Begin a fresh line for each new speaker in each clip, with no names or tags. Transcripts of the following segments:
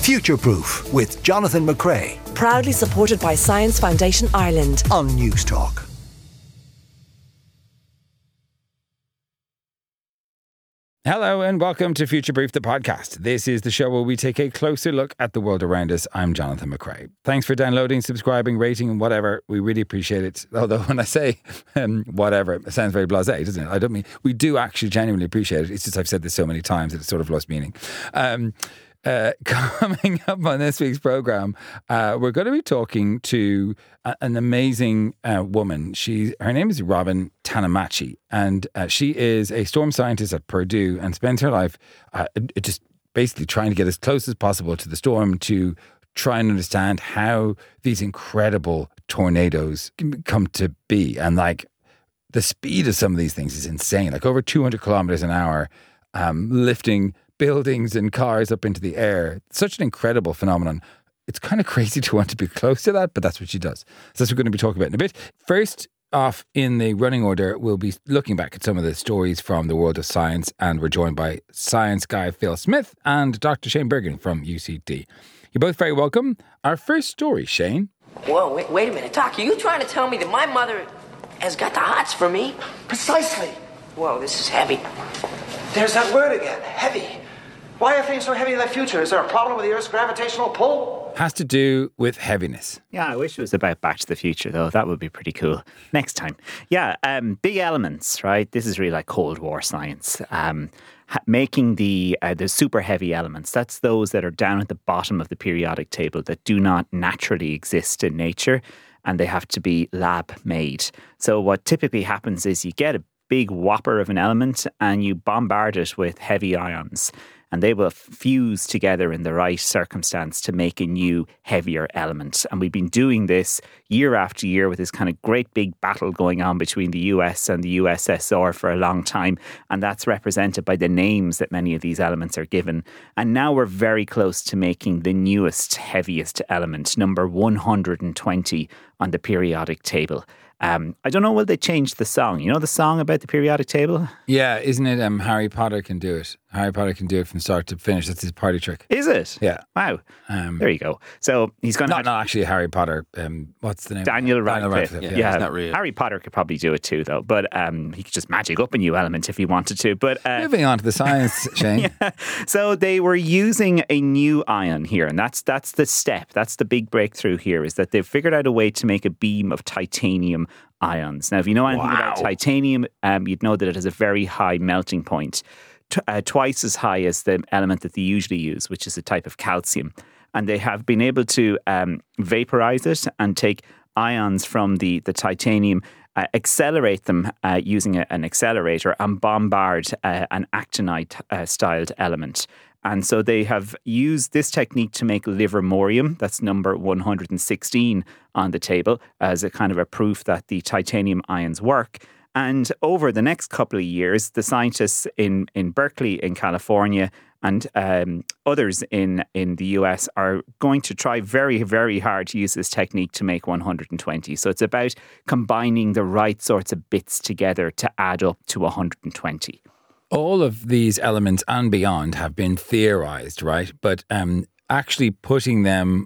Future Proof with Jonathan McRae.
Proudly supported by Science Foundation Ireland
on Newstalk.
Hello and welcome to Future Proof, the podcast. This is the show where we take a closer look at the world around us. I'm Jonathan McRae. Thanks for downloading, subscribing, rating and whatever. We really appreciate it. Although when I say whatever, it sounds very blasé, doesn't it? I don't mean, we do actually genuinely appreciate it. It's just I've said this so many times that it's sort of lost meaning. Coming up on this week's programme, we're going to be talking to an amazing woman. Her name is Robin Tanamachi, and she is a storm scientist at Purdue and spends her life just basically trying to get as close as possible to the storm to try and understand how these incredible tornadoes come to be. And like the speed of some of these things is insane, like over 200 kilometers an hour, lifting buildings and cars up into the air. Such an incredible phenomenon. It's kind of crazy to want to be close to that, but that's what she does. So that's what we're going to be talking about in a bit. First off, in the running order, we'll be looking back at some of the stories from the world of science, and we're joined by science guy Phil Smith and Dr. Shane Bergen from UCD. You're both very welcome. Our first story, Shane.
Whoa, wait a minute. Doc, are you trying to tell me that my mother has got the hots for me?
Precisely.
Whoa, this is heavy.
There's that word again, heavy. Why are things so heavy in the future? Is there a problem with the Earth's gravitational pull?
Has to do with heaviness.
Yeah, I wish it was about Back to the Future, though. That would be pretty cool. Next time. Yeah, big elements, right? This is really like Cold War science. Making the super heavy elements, that's those that are down at the bottom of the periodic table that do not naturally exist in nature, and they have to be lab made. So what typically happens is you get a big whopper of an element and you bombard it with heavy ions, and they will fuse together in the right circumstance to make a new, heavier element. And we've been doing this year after year with this kind of great big battle going on between the US and the USSR for a long time. And that's represented by the names that many of these elements are given. And now we're very close to making the newest, heaviest element, number 120 on the periodic table. I don't know, will they change the song? You know the song about the periodic table?
Yeah, isn't it Harry Potter can do it? Harry Potter can do it from start to finish. That's his party trick.
Is it?
Yeah.
Wow. There you go. So he's going to...
Not actually Harry Potter. What's the name?
Daniel Radcliffe.
Yeah, it's not real.
Harry Potter could probably do it too, though. But he could just magic up a new element if he wanted to. But
moving on to the science, Shane.
Yeah. So they were using a new ion here. And that's the step. That's the big breakthrough here, is that they've figured out a way to make a beam of titanium ions. Now, if you know anything about titanium, you'd know that it has a very high melting point, twice as high as the element that they usually use, which is a type of calcium. And they have been able to vaporize it and take ions from the titanium, accelerate them using an accelerator, and bombard an actinide-styled element. And so they have used this technique to make livermorium, that's number 116 on the table, as a kind of a proof that the titanium ions work. And over the next couple of years, the scientists in Berkeley in California and others in the US are going to try very, very hard to use this technique to make 120. So it's about combining the right sorts of bits together to add up to 120.
All of these elements and beyond have been theorized, right? But actually putting them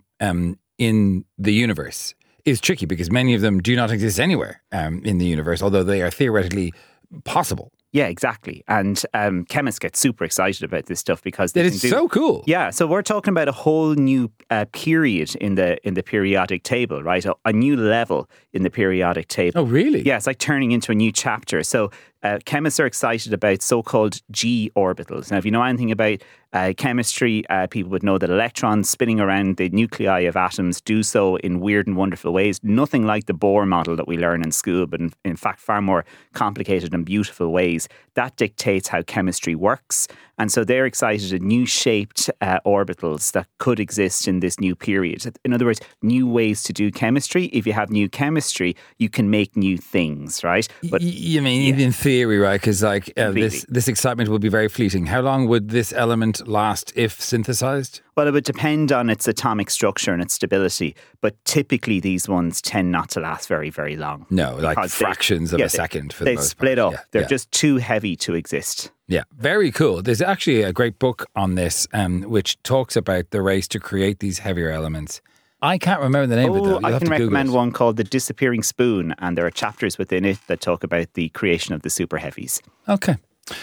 in the universe is tricky because many of them do not exist anywhere in the universe, although they are theoretically possible.
Yeah, exactly. And chemists get super excited about this stuff because
it is so cool.
Yeah, so we're talking about a whole new period in the periodic table, right? A new level in the periodic table.
Oh, really?
Yeah, it's like turning into a new chapter. So chemists are excited about so-called G orbitals. Now, if you know anything about chemistry, people would know that electrons spinning around the nuclei of atoms do so in weird and wonderful ways. Nothing like the Bohr model that we learn in school, but in fact far more complicated and beautiful ways. That dictates how chemistry works. And so they're excited at new shaped orbitals that could exist in this new period. In other words, new ways to do chemistry. If you have new chemistry, you can make new things, right?
But you mean in theory, right? Because like this excitement will be very fleeting. How long would this element last if synthesized?
Well, it would depend on its atomic structure and its stability, but typically these ones tend not to last very, very long.
No, like
Because
fractions of a second for the
They
most
split
part.
up. They're just too heavy to exist.
Yeah, very cool. There's actually a great book on this, which talks about the race to create these heavier elements. I can't remember the name of it, though. You'll
I
have
can
to Google
recommend
it.
one called The Disappearing Spoon, and there are chapters within it that talk about the creation of the super heavies.
Okay.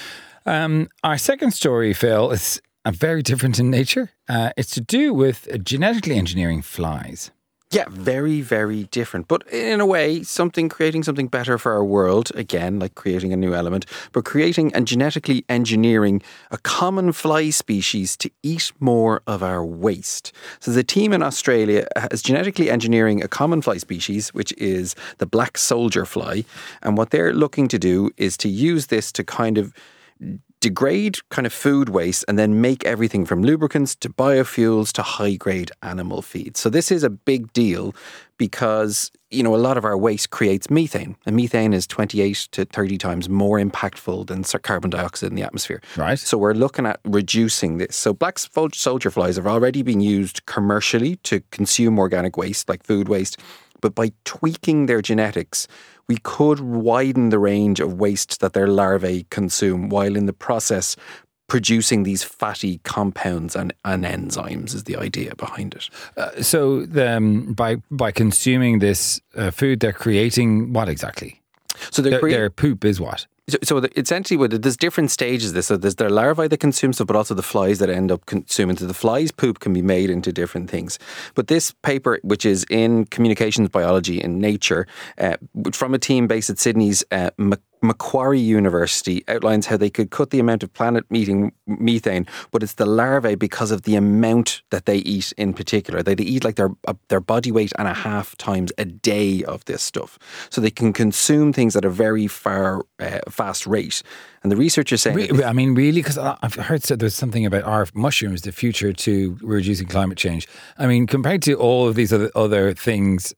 Our second story, Phil, is very different in nature. It's to do with genetically engineering flies.
Yeah, very, very different. But in a way, creating something better for our world, again, like creating a new element, but creating and genetically engineering a common fly species to eat more of our waste. So the team in Australia is genetically engineering a common fly species, which is the black soldier fly. And what they're looking to do is to use this to kind of degrade kind of food waste and then make everything from lubricants to biofuels to high-grade animal feed. So this is a big deal because, a lot of our waste creates methane. And methane is 28 to 30 times more impactful than carbon dioxide in the atmosphere.
Right.
So we're looking at reducing this. So black soldier flies have already been used commercially to consume organic waste like food waste. But by tweaking their genetics, we could widen the range of waste that their larvae consume while in the process producing these fatty compounds and enzymes is the idea behind it.
So by consuming this food, they're creating what exactly?
So
their poop is what?
So essentially, there's different stages of this. So there's their larvae that consume stuff, but also the flies that end up consuming. So the flies' poop can be made into different things. But this paper, which is in Communications Biology in Nature, from a team based at Sydney's Macquarie University, outlines how they could cut the amount of planet-eating methane, but it's the larvae because of the amount that they eat in particular. They eat like their body weight and a half times a day of this stuff. So they can consume things at a very fast rate. And the researchers saying...
Really? Because I've heard there's something about our mushrooms, the future to reducing climate change. I mean, compared to all of these other things,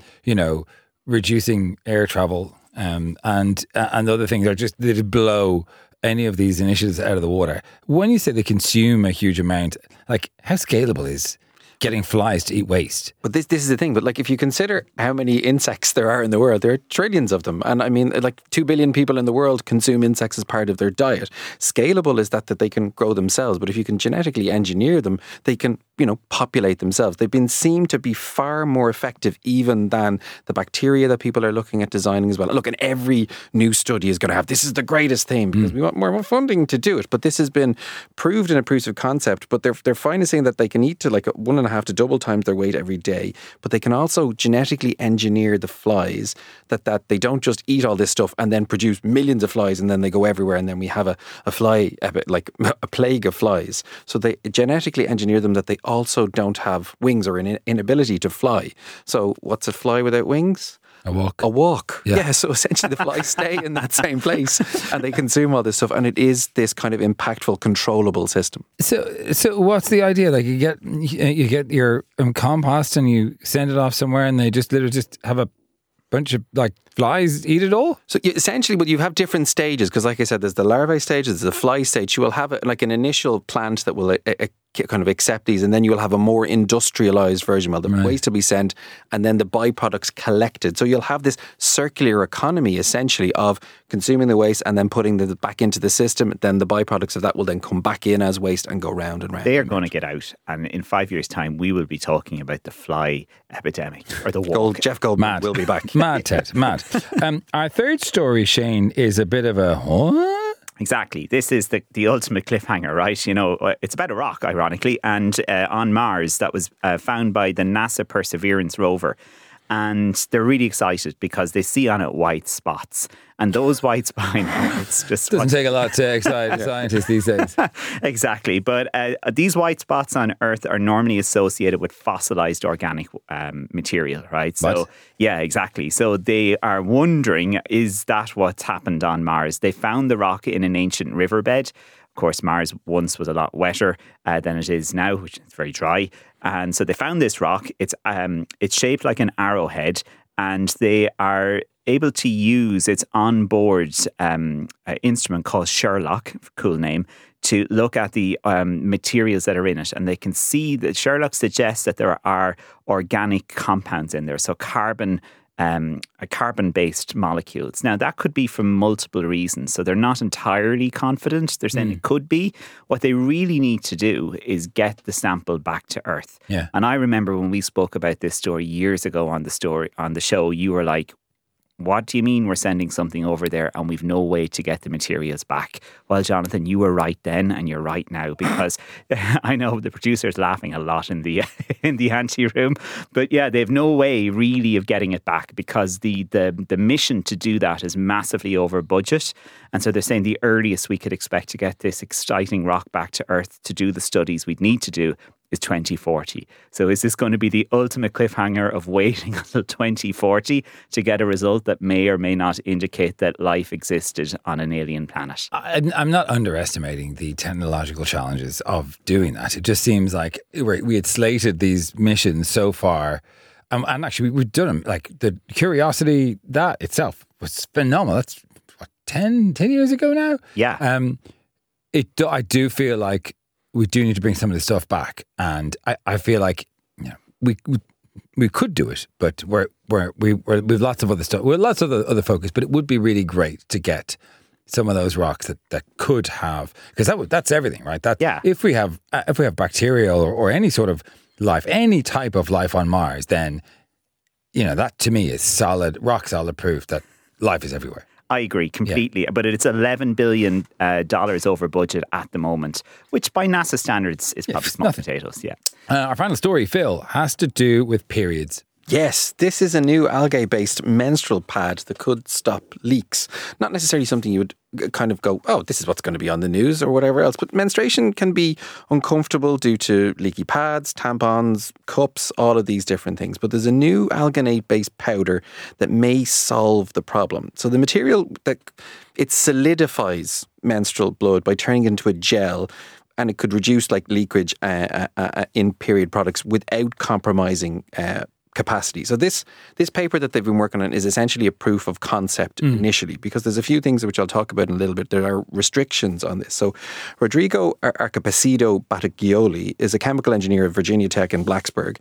reducing air travel... and other things they blow any of these initiatives out of the water. When you say they consume a huge amount, like how scalable is getting flies to eat waste?
But this is the thing. But like, if you consider how many insects there are in the world, there are trillions of them. And I mean, like 2 billion people in the world consume insects as part of their diet. Scalable is that they can grow themselves. But if you can genetically engineer them, they can, populate themselves. They've been seen to be far more effective even than the bacteria that people are looking at designing as well. Look, and every new study is going to have, this is the greatest thing because we want more funding to do it. But this has been proved in a proof of concept. But they're finally saying that they can eat to like 1.5 to double times their weight every day. But they can also genetically engineer the flies that they don't just eat all this stuff and then produce millions of flies and then they go everywhere and then we have a fly, like a plague of flies. So they genetically engineer them that they also don't have wings or an inability to fly. So what's a fly without wings?
A walk.
A walk.
Yeah.
So essentially the flies stay in that same place and they consume all this stuff. And it is this kind of impactful, controllable system.
So what's the idea? Like you get your compost and you send it off somewhere and they just literally just have a bunch of like flies eat it all?
So essentially, but you have different stages because, like I said, there's the larvae stage, there's the fly stage. You will have like an initial plant that will kind of accept these, and then you will have a more industrialized version. Well, the waste will be sent, and then the byproducts collected. So you'll have this circular economy essentially of consuming the waste and then putting it back into the system. Then the byproducts of that will then come back in as waste and go round and round.
They are going to get out, and in 5 years' time, we will be talking about the fly epidemic or the walk.
Jeff Goldman will be back.
Mad, Ted, mad. Our third story, Shane, is a bit of a...
Exactly. This is the ultimate cliffhanger, right? It's about a rock, ironically, and on Mars that was found by the NASA Perseverance rover. And they're really excited because they see on it white spots. And those white spots, it's just...
Doesn't take a lot to excite scientists these days.
Exactly. But these white spots on Earth are normally associated with fossilized organic material, right? So,
what?
Yeah, exactly. So they are wondering, is that what's happened on Mars? They found the rock in an ancient riverbed. Of course, Mars once was a lot wetter than it is now, which is very dry. And so they found this rock. It's shaped like an arrowhead, and they are able to use its onboard instrument called Sherlock, cool name, to look at the materials that are in it, and they can see that Sherlock suggests that there are organic compounds in there, so carbon-based molecules. Now, that could be for multiple reasons, so they're not entirely confident. They're saying it could be. What they really need to do is get the sample back to Earth.
Yeah.
And I remember when we spoke about this story years ago on the show, you were like, what do you mean we're sending something over there and we've no way to get the materials back? Well, Jonathan, you were right then and you're right now, because I know the producer's laughing a lot in the in the ante room, but yeah, they've no way really of getting it back, because the mission to do that is massively over budget. And so they're saying the earliest we could expect to get this exciting rock back to Earth to do the studies we'd need to do is 2040. So is this going to be the ultimate cliffhanger of waiting until 2040 to get a result that may or may not indicate that life existed on an alien planet?
I'm not underestimating the technological challenges of doing that. It just seems like we had slated these missions so far, and actually we've done them. Like the Curiosity, that itself was phenomenal. That's what, 10 years ago now?
Yeah.
I do feel like we do need to bring some of this stuff back, and I feel like we could do it, but we've lots of other stuff. We're lots of other focus, but it would be really great to get some of those rocks that could have, because that's everything, right? If we have bacterial or any sort of life, any type of life on Mars, then that to me is rock solid proof that life is everywhere.
I agree completely, but it's $11 billion over budget at the moment, which by NASA standards is probably small potatoes. Yeah.
Our final story, Phil, has to do with periods.
Yes, this is a new algae-based menstrual pad that could stop leaks. Not necessarily something you would kind of go, oh, this is what's going to be on the news or whatever else. But menstruation can be uncomfortable due to leaky pads, tampons, cups, all of these different things. But there's a new alginate-based powder that may solve the problem. So the material, it solidifies menstrual blood by turning it into a gel, and it could reduce leakage in period products without compromising capacity. So this paper that they've been working on is essentially a proof of concept initially, because there's a few things which I'll talk about in a little bit. There are restrictions on this. So Rodrigo Arcapacido Battaglioli is a chemical engineer at Virginia Tech in Blacksburg,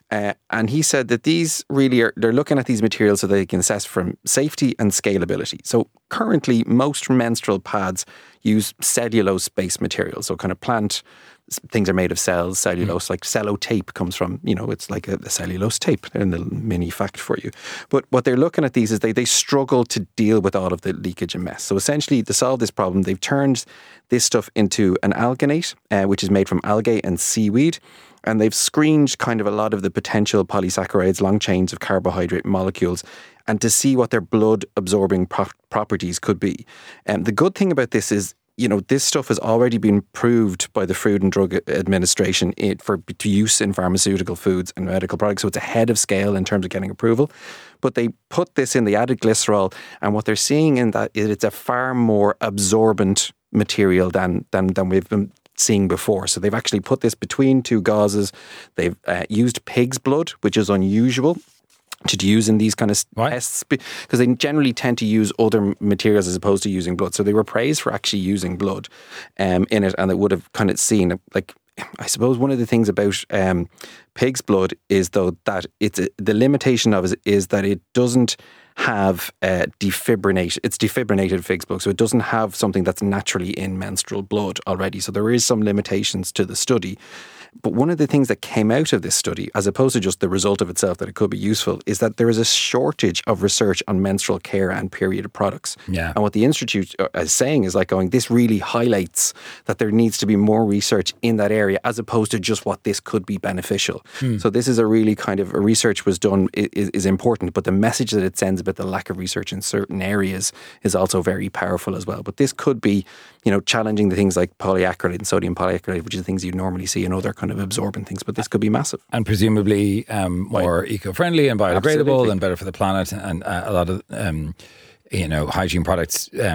and he said that these really they're looking at these materials so they can assess from safety and scalability. So currently most menstrual pads use cellulose-based materials, so kind of plant things are made of cells, cellulose, like cellotape comes from, it's like a cellulose tape, and a mini fact for you. But what they're looking at these is they struggle to deal with all of the leakage and mess. So essentially, to solve this problem, they've turned this stuff into an alginate, which is made from algae and seaweed. And they've screened kind of a lot of the potential polysaccharides, long chains of carbohydrate molecules, and to see what their blood absorbing properties could be. And the good thing about this is, this stuff has already been approved by the Food and Drug Administration for use in pharmaceutical foods and medical products. So it's ahead of scale in terms of getting approval. But they put this in the added glycerol, and what they're seeing in that is it's a far more absorbent material than we've been seeing before. So they've actually put this between two gauzes. They've used pig's blood, which is unusual to use in these kind of tests, because they generally tend to use other materials as opposed to using blood. So they were praised for actually using blood in it, and it would have kind of seen, I suppose one of the things about pig's blood is though that the limitation of it is that it doesn't have it's defibrinated pig's blood, so it doesn't have something that's naturally in menstrual blood already. So there is some limitations to the study. But one of the things that came out of this study, as opposed to just the result of itself that it could be useful, is that there is a shortage of research on menstrual care and period products.
Yeah.
And what the Institute is saying is this really highlights that there needs to be more research in that area, as opposed to just what this could be beneficial. So this is a really kind of research was done is important, but the message that it sends about the lack of research in certain areas is also very powerful as well. But this could be, challenging the things like polyacrylate and sodium polyacrylate, which are the things you normally see in other kind of absorbent things. But this could be massive.
And presumably more eco-friendly and biodegradable and better for the planet, and a lot of, hygiene products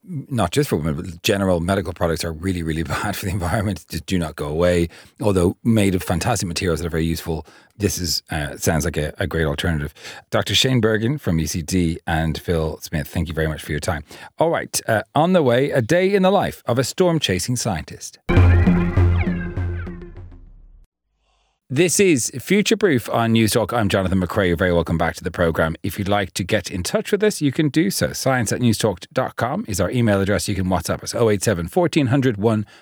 not just for women, but general medical products are really, really bad for the environment. Just do not go away. Although made of fantastic materials that are very useful, this is sounds like a great alternative. Dr. Shane Bergen from UCD and Phil Smith, thank you very much for your time. All right, on the way, a day in the life of a storm-chasing scientist. This is Future Proof on News Talk. I'm Jonathan McCrea. You're very welcome back to the programme. If you'd like to get in touch with us, you can do so. science@newstalk.com is our email address. You can WhatsApp us 087 1400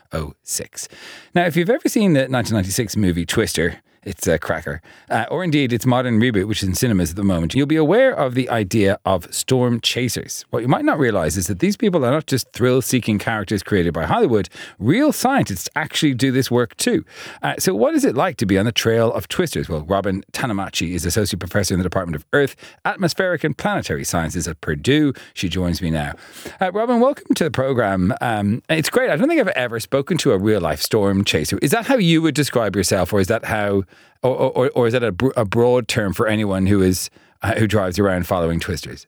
106. Now, if you've ever seen the 1996 movie Twister, it's a cracker, or indeed its modern reboot, which is in cinemas at the moment, you'll be aware of the idea of storm chasers. What you might not realise is that these people are not just thrill-seeking characters created by Hollywood. Real scientists actually do this work too. So what is it like to be on the trail of twisters? Well, Robin Tanamachi is Associate Professor in the Department of Earth, Atmospheric and Planetary Sciences at Purdue. She joins me now. Robin, welcome to the programme. It's great. I don't think I've ever spoken to a real-life storm chaser. Is that how you would describe yourself, or is that how... Or is that a broad term for anyone who drives around following twisters?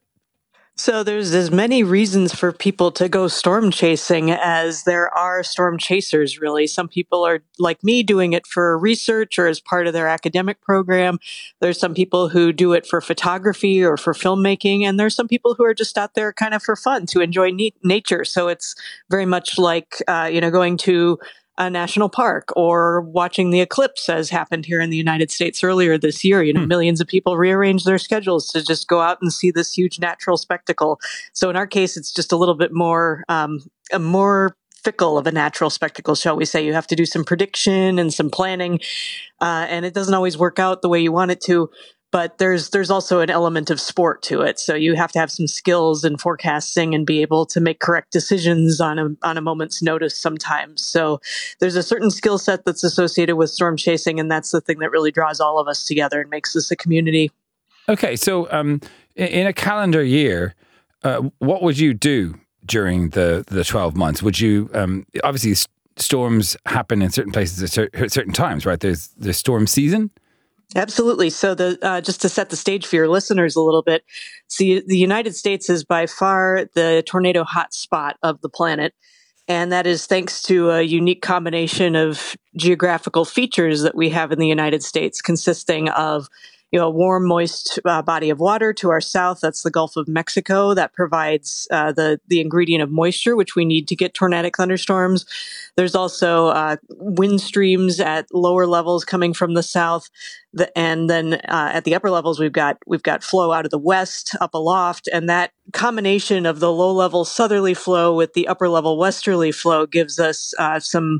So there's as many reasons for people to go storm chasing as there are storm chasers, really. Some people are, like me, doing it for research or as part of their academic program. There's some people who do it for photography or for filmmaking. And there's some people who are just out there kind of for fun to enjoy nature. So it's very much like, going to a national park or watching the eclipse, as happened here in the United States earlier this year. Millions of people rearranged their schedules to just go out and see this huge natural spectacle. So in our case, it's just a little bit more, a more fickle of a natural spectacle, shall we say. You have to do some prediction and some planning, and it doesn't always work out the way you want it to. But there's also an element of sport to it. So you have to have some skills in forecasting and be able to make correct decisions on a moment's notice sometimes. So there's a certain skill set that's associated with storm chasing, and that's the thing that really draws all of us together and makes us a community. Okay, so in a calendar year, what would you do during the 12 months? Would you, obviously storms happen in certain places at certain times, right? There's storm season. Absolutely. So just to set the stage for your listeners a little bit, see, the United States is by far the tornado hotspot of the planet. And that is thanks to a unique combination of geographical features that we have in the United States, consisting of a warm, moist body of water to our south. That's the Gulf of Mexico. That provides the ingredient of moisture, which we need to get tornadic thunderstorms. There's also wind streams at lower levels coming from the south. And then at the upper levels, we've got flow out of the west up aloft. And that combination of the low level southerly flow with the upper level westerly flow gives us some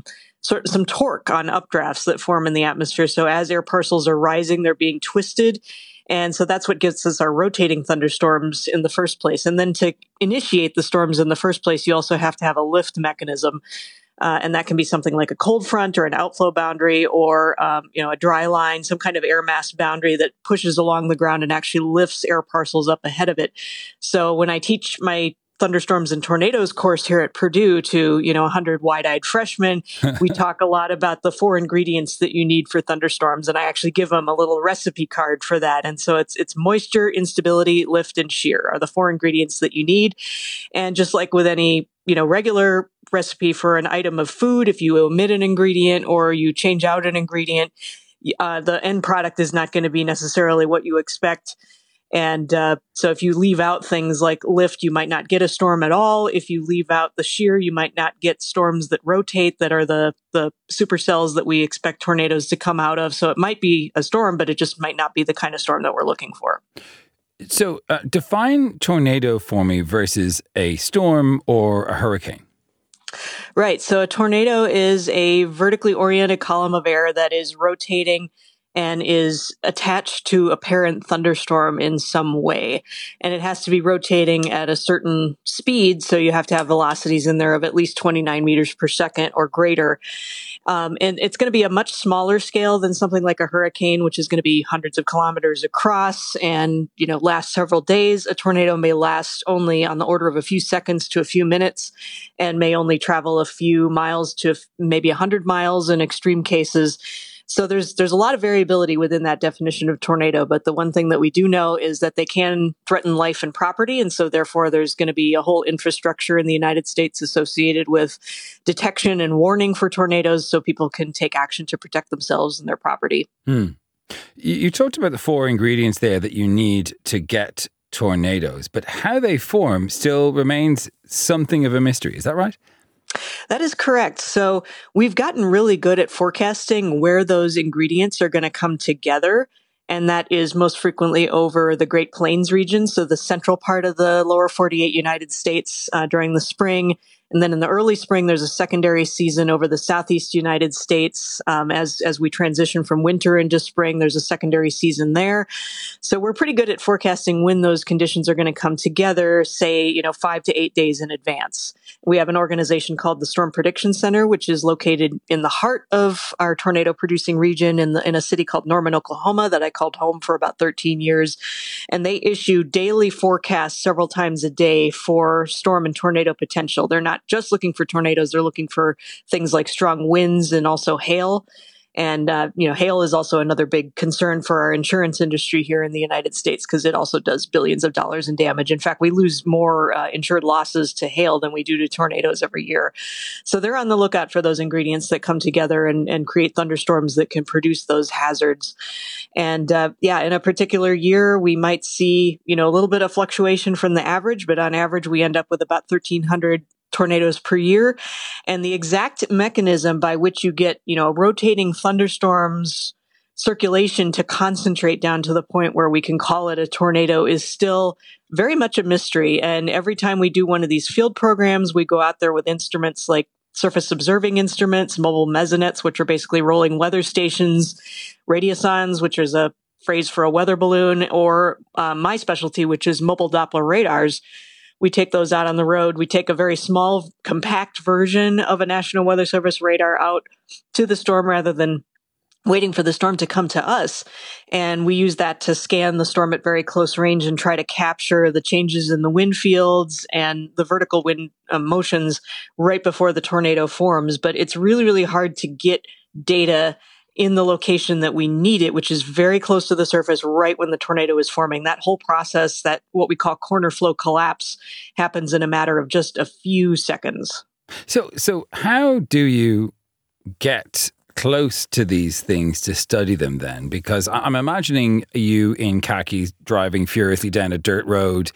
torque on updrafts that form in the atmosphere. So as air parcels are rising, they're being twisted. And so that's what gets us our rotating thunderstorms in the first place. And then to initiate the storms in the first place, you also have to have a lift mechanism. And that can be something like a cold front or an outflow boundary or, a dry line, some kind of air mass boundary that pushes along the ground and actually lifts air parcels up ahead of it. So when I teach my thunderstorms and tornadoes course here at Purdue to, 100 wide-eyed freshmen, we talk a lot about the 4 ingredients that you need for thunderstorms. And I actually give them a little recipe card for that. And so it's moisture, instability, lift, and shear are the 4 ingredients that you need. And just like with any, regular recipe for an item of food, if you omit an ingredient or you change out an ingredient, the end product is not going to be necessarily what you expect. And so if you leave out things like lift, you might not get a storm at all. If you leave out the shear, you might not get storms that rotate, that are the supercells that we expect tornadoes to come out of. So it might be a storm, but it just might not be the kind of storm that we're looking for.
So define tornado for me versus a storm or a hurricane.
Right. So a tornado is a vertically oriented column of air that is rotating and is attached to a parent thunderstorm in some way. And it has to be rotating at a certain speed, so you have to have velocities in there of at least 29 meters per second or greater. And it's going to be a much smaller scale than something like a hurricane, which is going to be hundreds of kilometers across and, last several days. A tornado may last only on the order of a few seconds to a few minutes and may only travel a few miles to maybe 100 miles in extreme cases. So there's a lot of variability within that definition of tornado, but the one thing that we do know is that they can threaten life and property, and so therefore there's going to be a whole infrastructure in the United States associated with detection and warning for tornadoes so people can take action to protect themselves and their property.
You talked about the 4 ingredients there that you need to get tornadoes, but how they form still remains something of a mystery. Is that right?
That is correct. So we've gotten really good at forecasting where those ingredients are going to come together. And that is most frequently over the Great Plains region, so the central part of the lower 48 United States during the spring. And then in the early spring, there's a secondary season over the southeast United States. As we transition from winter into spring, there's a secondary season there. So we're pretty good at forecasting when those conditions are going to come together, say, 5 to 8 days in advance. We have an organization called the Storm Prediction Center, which is located in the heart of our tornado producing region in a city called Norman, Oklahoma, that I called home for about 13 years. And they issue daily forecasts several times a day for storm and tornado potential. They're not just looking for tornadoes, they're looking for things like strong winds and also hail. And, hail is also another big concern for our insurance industry here in the United States because it also does billions of dollars in damage. In fact, we lose more insured losses to hail than we do to tornadoes every year. So they're on the lookout for those ingredients that come together and create thunderstorms that can produce those hazards. And in a particular year, we might see, a little bit of fluctuation from the average, but on average, we end up with about 1,300 tornadoes per year. And the exact mechanism by which you get, rotating thunderstorms circulation to concentrate down to the point where we can call it a tornado is still very much a mystery. And every time we do one of these field programs, we go out there with instruments like surface observing instruments, mobile mesonettes, which are basically rolling weather stations, radiosondes, which is a phrase for a weather balloon, or my specialty, which is mobile Doppler radars. We take those out on the road. We take a very small, compact version of a National Weather Service radar out to the storm rather than waiting for the storm to come to us. And we use that to scan the storm at very close range and try to capture the changes in the wind fields and the vertical wind motions right before the tornado forms. But it's really, really hard to get data in the location that we need it, which is very close to the surface right when the tornado is forming. That whole process, that what we call corner flow collapse, happens in a matter of just a few seconds.
So how do you get close to these things to study them then? Because I'm imagining you in khakis driving furiously down a dirt road,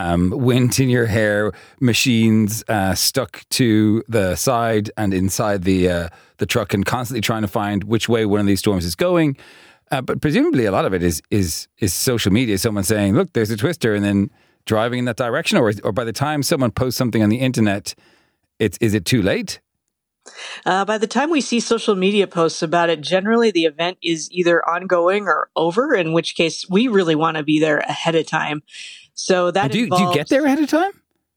wind in your hair, machines stuck to the side and inside the truck, and constantly trying to find which way one of these storms is going. But presumably a lot of it is social media, someone saying, look, there's a twister, and then driving in that direction, or by the time someone posts something on the internet, is it too late?
By the time we see social media posts about it, generally the event is either ongoing or over, in which case we really want to be there ahead of time. So that
do you get there ahead of time?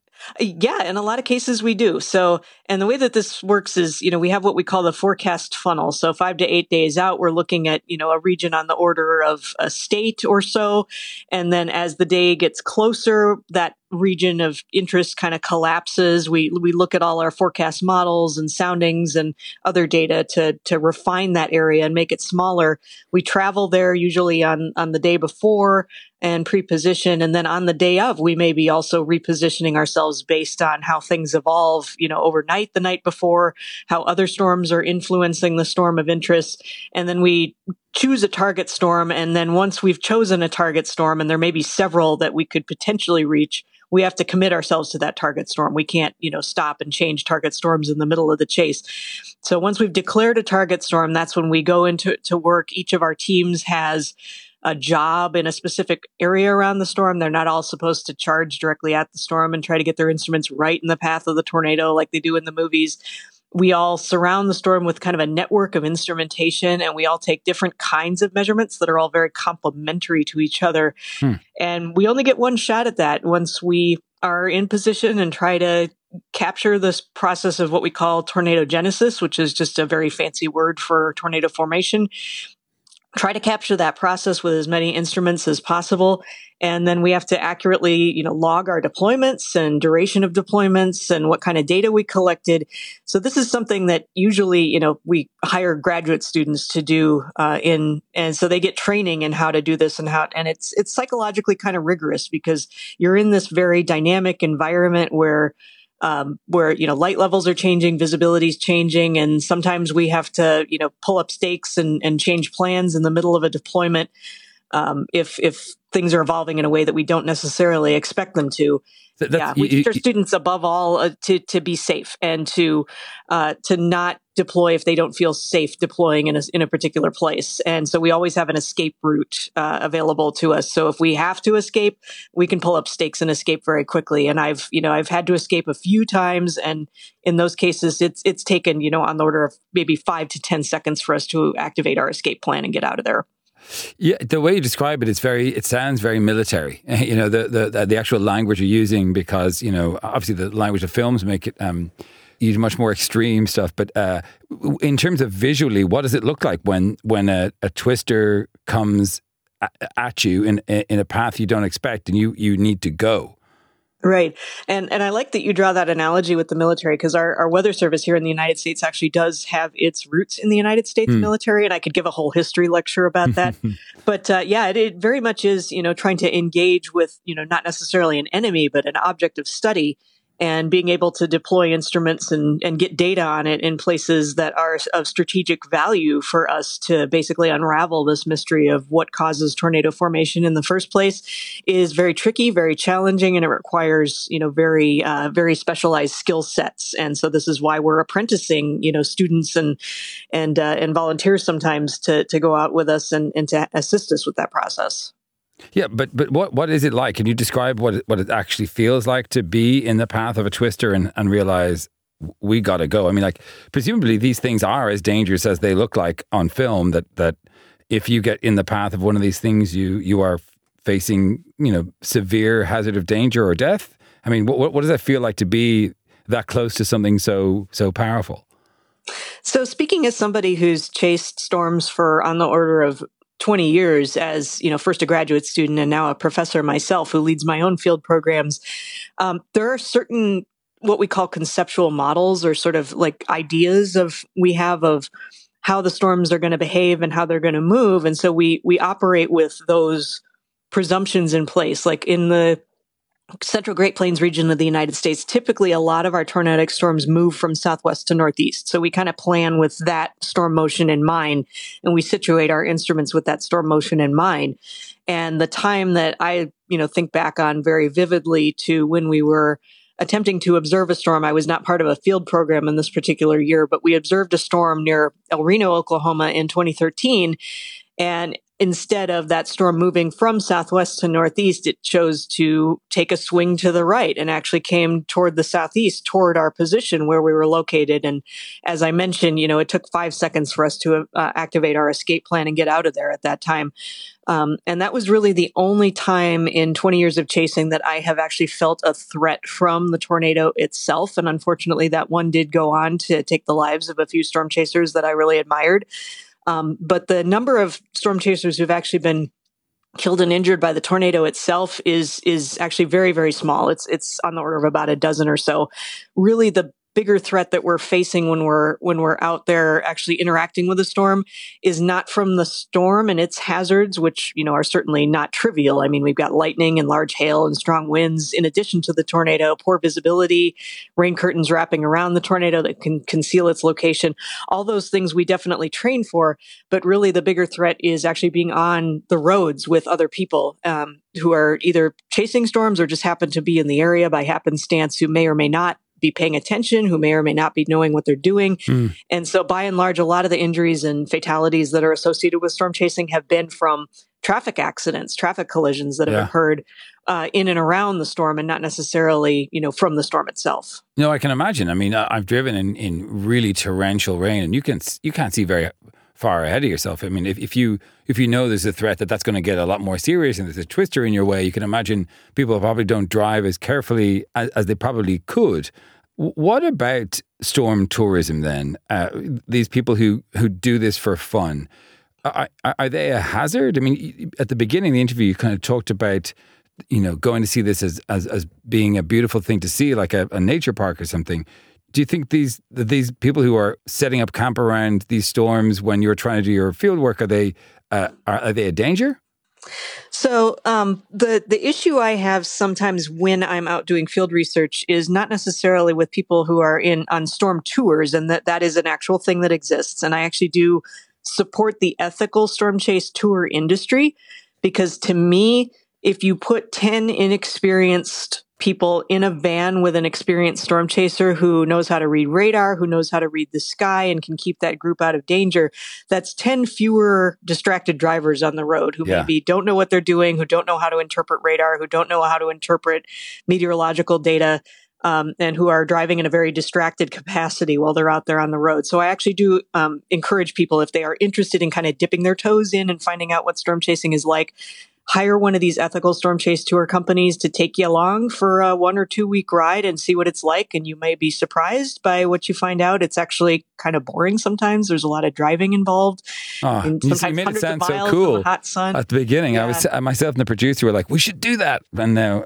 Yeah, in a lot of cases we do. So, and the way that this works is, we have what we call the forecast funnel. So 5 to 8 days out, we're looking at, a region on the order of a state or so. And then as the day gets closer, that region of interest kind of collapses. We look at all our forecast models and soundings and other data to refine that area and make it smaller. We travel there usually on the day before and pre-position. And then on the day of, we may be also repositioning ourselves based on how things evolve, overnight the night before, how other storms are influencing the storm of interest. And then we choose a target storm. And then once we've chosen a target storm, and there may be several that we could potentially reach, we have to commit ourselves to that target storm. We can't, stop and change target storms in the middle of the chase. So once we've declared a target storm, that's when we go into work. Each of our teams has a job in a specific area around the storm. They're not all supposed to charge directly at the storm and try to get their instruments right in the path of the tornado like they do in the movies. We all surround the storm with kind of a network of instrumentation, and we all take different kinds of measurements that are all very complementary to each other. And we only get one shot at that once we are in position and try to capture this process of what we call tornado genesis, which is just a very fancy word for tornado formation. try to capture that process with as many instruments as possible. And then we have to accurately, log our deployments and duration of deployments and what kind of data we collected. So this is something that usually, we hire graduate students to do, and so they get training in how to do this and it's psychologically kind of rigorous because you're in this very dynamic environment where light levels are changing, visibility is changing, and sometimes we have to, pull up stakes and change plans in the middle of a deployment if things are evolving in a way that we don't necessarily expect them to. We teach our students above all to be safe and to not deploy if they don't feel safe deploying in a particular place. And so we always have an escape route available to us. So if we have to escape, we can pull up stakes and escape very quickly. And I've had to escape a few times, and in those cases, it's taken on the order of maybe 5 to 10 seconds for us to activate our escape plan and get out of there.
Yeah, the way you describe it, it sounds very military. The actual language you're using, because obviously the language of films make it use much more extreme stuff. But in terms of visually, what does it look like when a twister comes at you in a path you don't expect and you need to go?
Right. And I like that you draw that analogy with the military, because our weather service here in the United States actually does have its roots in the United States military. And I could give a whole history lecture about that. But it very much is, trying to engage with, not necessarily an enemy, but an object of study, and being able to deploy instruments and get data on it in places that are of strategic value for us to basically unravel this mystery of what causes tornado formation in the first place is very tricky, very challenging, and it requires, very, very specialized skill sets. And so this is why we're apprenticing, students and volunteers sometimes to go out with us and to assist us with that process.
Yeah, but what is it like? Can you describe what it actually feels like to be in the path of a twister and realize we got to go? I mean, like, presumably these things are as dangerous as they look like on film, that if you get in the path of one of these things, you are facing, severe hazard of danger or death. I mean, what does that feel like to be that close to something so powerful?
So speaking as somebody who's chased storms for on the order of 20 years as, first a graduate student and now a professor myself who leads my own field programs, there are certain what we call conceptual models, or sort of like ideas we have of how the storms are going to behave and how they're going to move. And so we operate with those presumptions in place. Like in the Central Great Plains region of the United States, typically a lot of our tornadic storms move from southwest to northeast. So we kind of plan with that storm motion in mind, and we situate our instruments with that storm motion in mind. And the time that I, think back on very vividly to when we were attempting to observe a storm, I was not part of a field program in this particular year, but we observed a storm near El Reno, Oklahoma in 2013. And instead of that storm moving from southwest to northeast, it chose to take a swing to the right and actually came toward the southeast, toward our position where we were located. And as I mentioned, it took 5 seconds for us to activate our escape plan and get out of there at that time. And that was really the only time in 20 years of chasing that I have actually felt a threat from the tornado itself. And unfortunately, that one did go on to take the lives of a few storm chasers that I really admired. But the number of storm chasers who've actually been killed and injured by the tornado itself is actually very, very small. It's on the order of about a dozen or so. Really, the bigger threat that we're facing when we're out there actually interacting with a storm is not from the storm and its hazards, which, are certainly not trivial. I mean, we've got lightning and large hail and strong winds in addition to the tornado, poor visibility, rain curtains wrapping around the tornado that can conceal its location. All those things we definitely train for, but really the bigger threat is actually being on the roads with other people who are either chasing storms or just happen to be in the area by happenstance, who may or may not be paying attention, who may or may not be knowing what they're doing. And so by and large, a lot of the injuries and fatalities that are associated with storm chasing have been from traffic accidents, traffic collisions that have occurred in and around the storm, and not necessarily, from the storm itself.
No, I can imagine. I mean, I've driven in really torrential rain, and you can't see very far ahead of yourself. I mean, if you know there's a threat that's going to get a lot more serious and there's a twister in your way, you can imagine people probably don't drive as carefully as they probably could. What about storm tourism then? These people who do this for fun, Are they a hazard? I mean, at the beginning of the interview, you kind of talked about, going to see this as being a beautiful thing to see, like a nature park or something. Do you think these people who are setting up camp around these storms when you're trying to do your field work, are they a danger?
So the issue I have sometimes when I'm out doing field research is not necessarily with people who are on storm tours, and that is an actual thing that exists. And I actually do support the ethical storm chase tour industry, because to me, if you put 10 inexperienced people in a van with an experienced storm chaser who knows how to read radar, who knows how to read the sky and can keep that group out of danger, that's 10 fewer distracted drivers on the road who maybe don't know what they're doing, who don't know how to interpret radar, who don't know how to interpret meteorological data, and who are driving in a very distracted capacity while they're out there on the road. So I actually do encourage people, if they are interested in kind of dipping their toes in and finding out what storm chasing is like, hire one of these ethical storm chase tour companies to take you along for a 1 or 2 week ride and see what it's like. And you may be surprised by what you find out. It's actually kind of boring sometimes. There's a lot of driving involved.
You made it sound so cool
hot sun.
at the beginning. I was myself and the producer were like, we should do that. And now,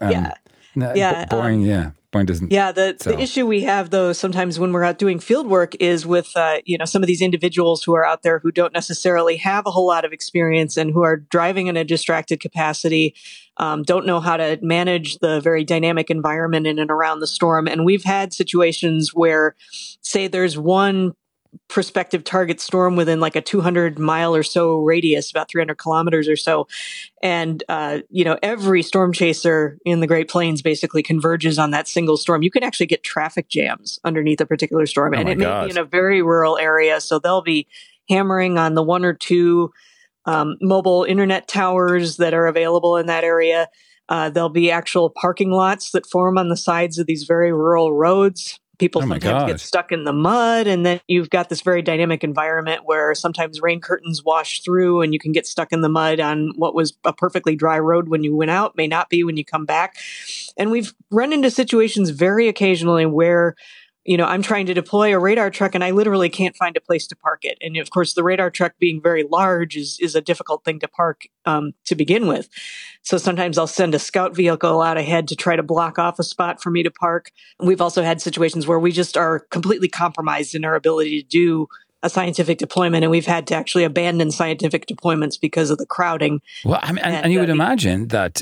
boring. Boring doesn't.
Yeah, the issue we have though sometimes when we're out doing field work is with some of these individuals who are out there who don't necessarily have a whole lot of experience and who are driving in a distracted capacity, don't know how to manage the very dynamic environment in and around the storm. And we've had situations where, say, there's one prospective target storm within like a 200 mile or so radius, about 300 kilometers or so. And, every storm chaser in the Great Plains basically converges on that single storm. You can actually get traffic jams underneath a particular storm. And it may be in a very rural area. So they'll be hammering on the 1 or 2 mobile internet towers that are available in that area. There'll be actual parking lots that form on the sides of these very rural roads. People sometimes get stuck in the mud, and then you've got this very dynamic environment where sometimes rain curtains wash through and you can get stuck in the mud on what was a perfectly dry road when you went out, may not be when you come back. And we've run into situations very occasionally where, I'm trying to deploy a radar truck and I literally can't find a place to park it. And of course, the radar truck being very large is a difficult thing to park to begin with. So sometimes I'll send a scout vehicle out ahead to try to block off a spot for me to park. We've also had situations where we just are completely compromised in our ability to do a scientific deployment, and we've had to actually abandon scientific deployments because of the crowding.
Well, and you would imagine that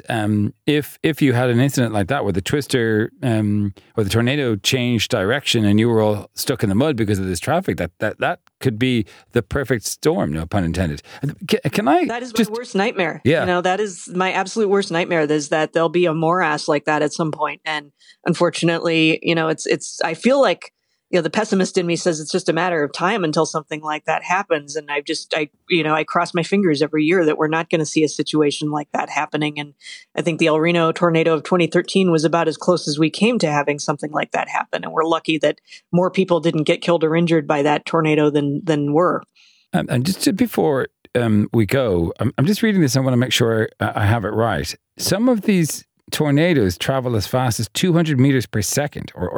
if you had an incident like that where the twister or the tornado changed direction and you were all stuck in the mud because of this traffic, that could be the perfect storm, no pun intended. Can I?
That is my worst nightmare.
Yeah.
That is my absolute worst nightmare, is that there'll be a morass like that at some point. And unfortunately, I feel like, the pessimist in me says it's just a matter of time until something like that happens. And I cross my fingers every year that we're not going to see a situation like that happening. And I think the El Reno tornado of 2013 was about as close as we came to having something like that happen. And we're lucky that more people didn't get killed or injured by that tornado than were.
And just before we go, I'm just reading this. I want to make sure I have it right. Some of these tornadoes travel as fast as 200 meters per second or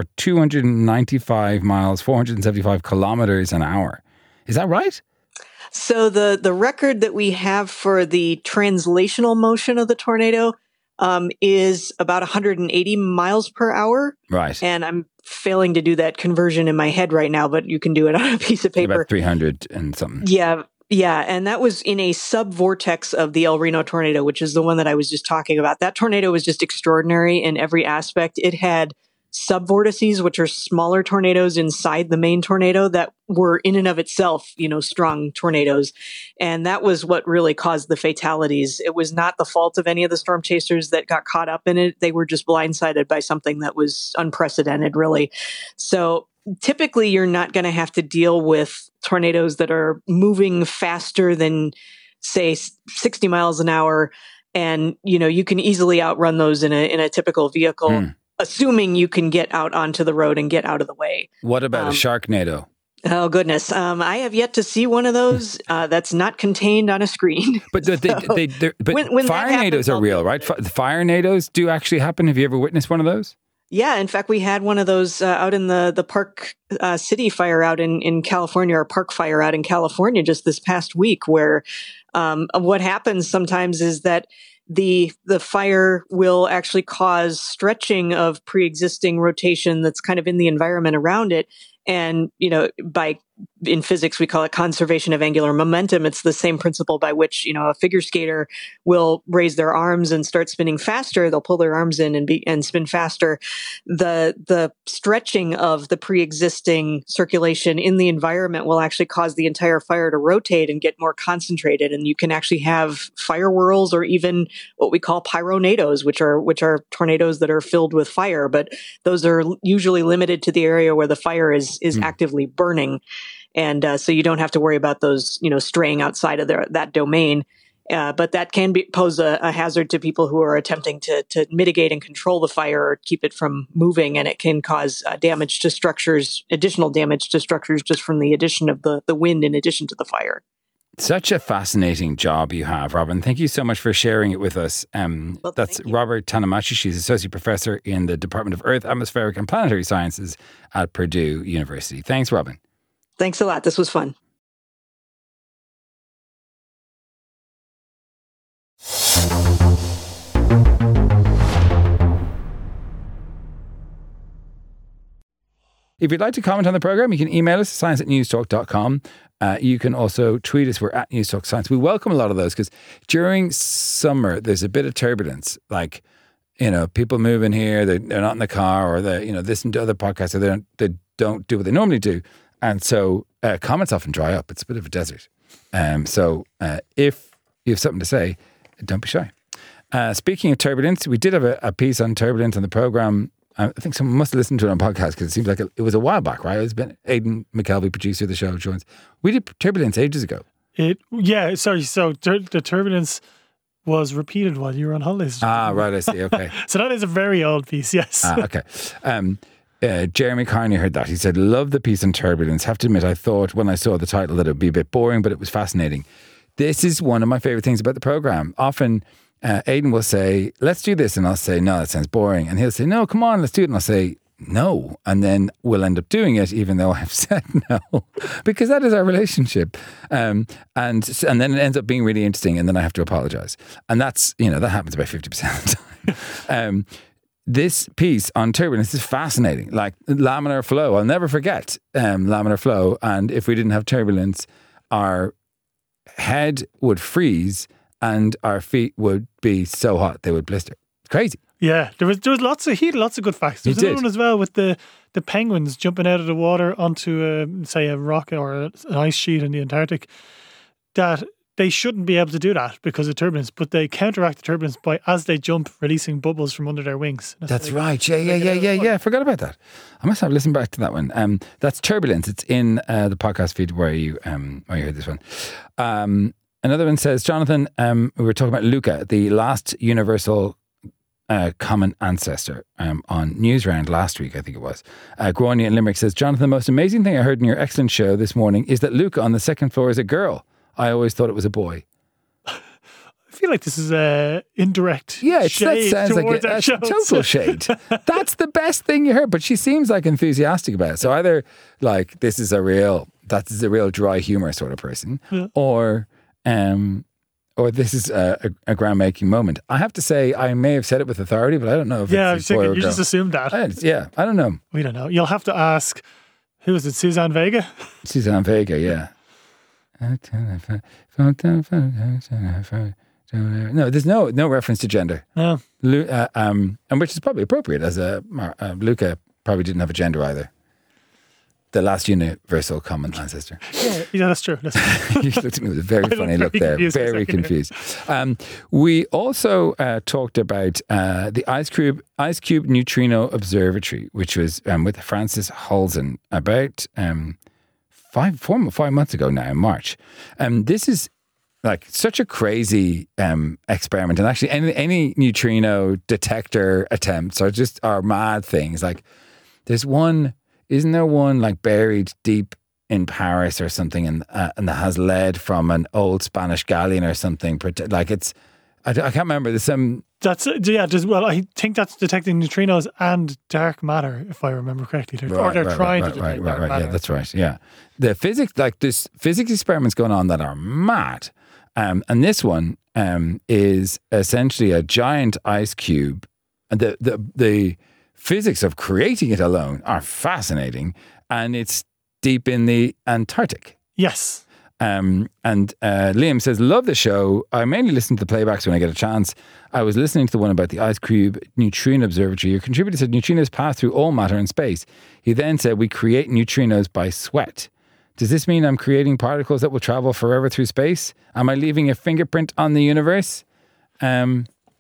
295 miles, 475 kilometers an hour. Is that right?
So the record that we have for the translational motion of the tornado is about 180 miles per hour.
Right.
And I'm failing to do that conversion in my head right now, but you can do it on a piece of paper.
About 300 and something.
Yeah, and that was in a sub-vortex of the El Reno tornado, which is the one that I was just talking about. That tornado was just extraordinary in every aspect. It had sub-vortices, which are smaller tornadoes inside the main tornado that were in and of itself, strong tornadoes. And that was what really caused the fatalities. It was not the fault of any of the storm chasers that got caught up in it. They were just blindsided by something that was unprecedented, really. So typically, you're not going to have to deal with tornadoes that are moving faster than, say, 60 miles an hour. And, you can easily outrun those in a typical vehicle, assuming you can get out onto the road and get out of the way.
What about a Sharknado?
Oh, goodness. I have yet to see one of those that's not contained on a screen.
But Firenados are real, right? The Firenados do actually happen. Have you ever witnessed one of those?
Yeah, in fact, we had one of those out in the Park City fire out in California, or Park Fire out in California just this past week, where what happens sometimes is that the fire will actually cause stretching of pre-existing rotation that's kind of in the environment around it. And, in physics, we call it conservation of angular momentum. It's the same principle by which, a figure skater will raise their arms and start spinning faster. They'll pull their arms in and spin faster. The stretching of the pre-existing circulation in the environment will actually cause the entire fire to rotate and get more concentrated. And you can actually have fire whirls, or even what we call pyronados, which are tornadoes that are filled with fire. But those are usually limited to the area where the fire is actively burning. And so you don't have to worry about those, straying outside of that domain. But that can pose a hazard to people who are attempting to mitigate and control the fire or keep it from moving. And it can cause damage to structures, additional damage to structures, just from the addition of the wind in addition to the fire.
Such a fascinating job you have, Robin. Thank you so much for sharing it with us. That's Robert Tanamachi. She's Associate Professor in the Department of Earth, Atmospheric and Planetary Sciences at Purdue University. Thanks, Robin.
Thanks a lot. This was fun.
If you'd like to comment on the program, you can email us, science@newstalk.com. You can also tweet us. We're at Newstalk Science. We welcome a lot of those because during summer, there's a bit of turbulence. Like, people move in here, they're not in the car, or they listen to other podcasts, or they don't do what they normally do. And so comments often dry up. It's a bit of a desert. So if you have something to say, don't be shy. Speaking of turbulence, we did have a piece on turbulence on the program. I think someone must have listened to it on podcast because it seems like it was a while back, right? It's been Aidan McKelvey, producer of the show, joins. We did turbulence ages ago.
So the turbulence was repeated while you were on holidays.
Ah, right, I see, okay.
So that is a very old piece, yes.
Okay. Jeremy Carney heard that. He said, love the piece on turbulence. Have to admit, I thought when I saw the title that it would be a bit boring, but it was fascinating. This is one of my favourite things about the programme. Often Aidan will say, let's do this. And I'll say, no, that sounds boring. And he'll say, no, come on, let's do it. And I'll say, no. And then we'll end up doing it, even though I've said no, because that is our relationship. And then it ends up being really interesting. And then I have to apologise. And that's, that happens about 50% of the time. This piece on turbulence is fascinating. Like laminar flow, I'll never forget laminar flow. And if we didn't have turbulence, our head would freeze and our feet would be so hot they would blister. It's crazy.
Yeah, there was lots of lots of good facts. There's another one as well with the penguins jumping out of the water onto say a rock or an ice sheet in the Antarctic. That they shouldn't be able to do that because of turbulence, but they counteract the turbulence by, as they jump, releasing bubbles from under their wings.
That's right. Yeah. I forgot about that. I must have listened back to that one. That's turbulence. It's in the podcast feed where you heard this one. Another one says, Jonathan, we were talking about Luca, the last universal common ancestor on Newsround last week, I think it was. Grania in Limerick says, Jonathan, the most amazing thing I heard in your excellent show this morning is that Luca on the second floor is a girl. I always thought it was a boy.
I feel like this is a indirect shade.
That sounds like a total shade. That's the best thing you heard, but she seems like enthusiastic about it. So either like this is a real dry humor sort of person, or this is a groundbreaking moment. I have to say, I may have said it with authority, but I don't know if it's a boy or girl.
You just assumed that.
I don't know.
We don't know. You'll have to ask, who is it, Suzanne Vega?
Suzanne Vega, yeah. No, there's no reference to gender.
No.
And which is probably appropriate, as Luca probably didn't have a gender either. The last universal common ancestor.
Yeah, that's true.
You looked at me with a very funny look there. Very confused. We also talked about the Ice Cube Neutrino Observatory, which was with Francis Halzen about 5 months ago now in March. This is like such a crazy experiment, and actually any neutrino detector attempts are mad things. Like there's one. Isn't there one like buried deep in Paris or something, and that has lead from an old Spanish galleon or something? Like it's, I can't remember. There's some.
I think that's detecting neutrinos and dark matter, if I remember correctly. They're trying to detect dark matter.
Yeah, that's right. Yeah, the physics, like there's physics experiments going on that are mad, and this one is essentially a giant ice cube, and the physics of creating it alone are fascinating, and it's deep in the Antarctic.
Yes.
And Liam says, love the show. I mainly listen to the playbacks when I get a chance. I was listening to the one about the Ice Cube Neutrino Observatory. Your contributor said neutrinos pass through all matter in space. He then said, we create neutrinos by sweat. Does this mean I'm creating particles that will travel forever through space? Am I leaving a fingerprint on the universe? I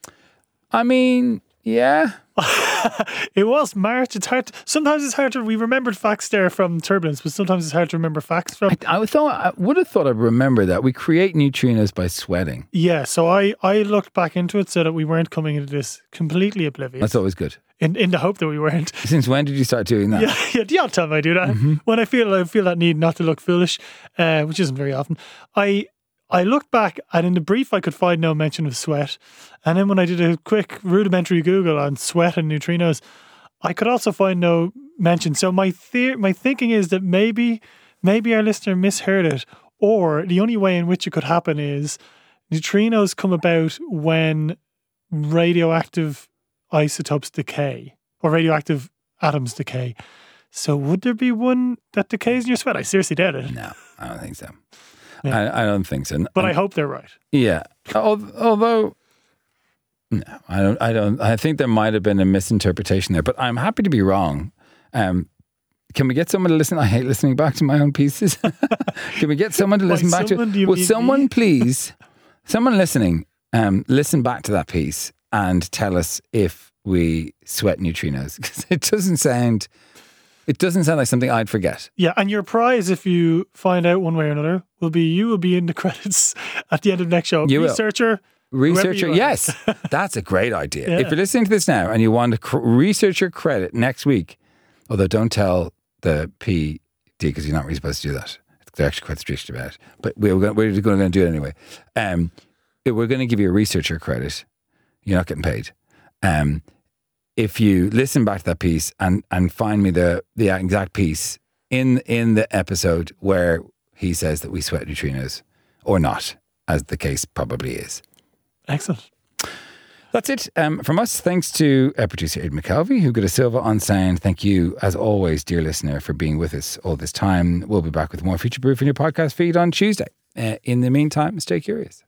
mean, yeah.
It was March. Sometimes it's hard to. We remembered facts there from turbulence, but sometimes it's hard to remember facts from.
I would have thought I'd remember that we create neutrinos by sweating.
Yeah, so I looked back into it so that we weren't coming into this completely oblivious.
That's always good.
In the hope that we weren't.
Since when did you start doing that?
Yeah, the odd time I do that. Mm-hmm. When I feel that need not to look foolish, which isn't very often. I looked back, and in the brief I could find no mention of sweat. And then when I did a quick rudimentary Google on sweat and neutrinos, I could also find no mention. So my thinking is that maybe our listener misheard it, or the only way in which it could happen is neutrinos come about when radioactive isotopes decay, or radioactive atoms decay. So would there be one that decays in your sweat? I seriously doubt it.
No, I don't think so. Yeah. I don't think so.
But I hope they're right.
Yeah. Although, no, I don't. I think there might have been a misinterpretation there, but I'm happy to be wrong. Can we get someone to listen? I hate listening back to my own pieces. Can we get someone to listen back to it? Will someone please, someone listening, listen back to that piece and tell us if we sweat neutrinos? Because it doesn't sound like something I'd forget.
Yeah, and your prize, if you find out one way or another, you will be in the credits at the end of the next show.
Researcher, yes. That's a great idea. Yeah. If you're listening to this now and you want a researcher credit next week, although don't tell the PD because you're not really supposed to do that. They're actually quite strict about it. But we're going to do it anyway. We're going to give you a researcher credit. You're not getting paid. If you listen back to that piece and find me the exact piece in the episode where he says that we sweat neutrinos or not, as the case probably is.
Excellent.
That's it from us. Thanks to producer Aidan McKelvey, who got a Silva on sound. Thank you, as always, dear listener, for being with us all this time. We'll be back with more Future Proof in your podcast feed on Tuesday. In the meantime, stay curious.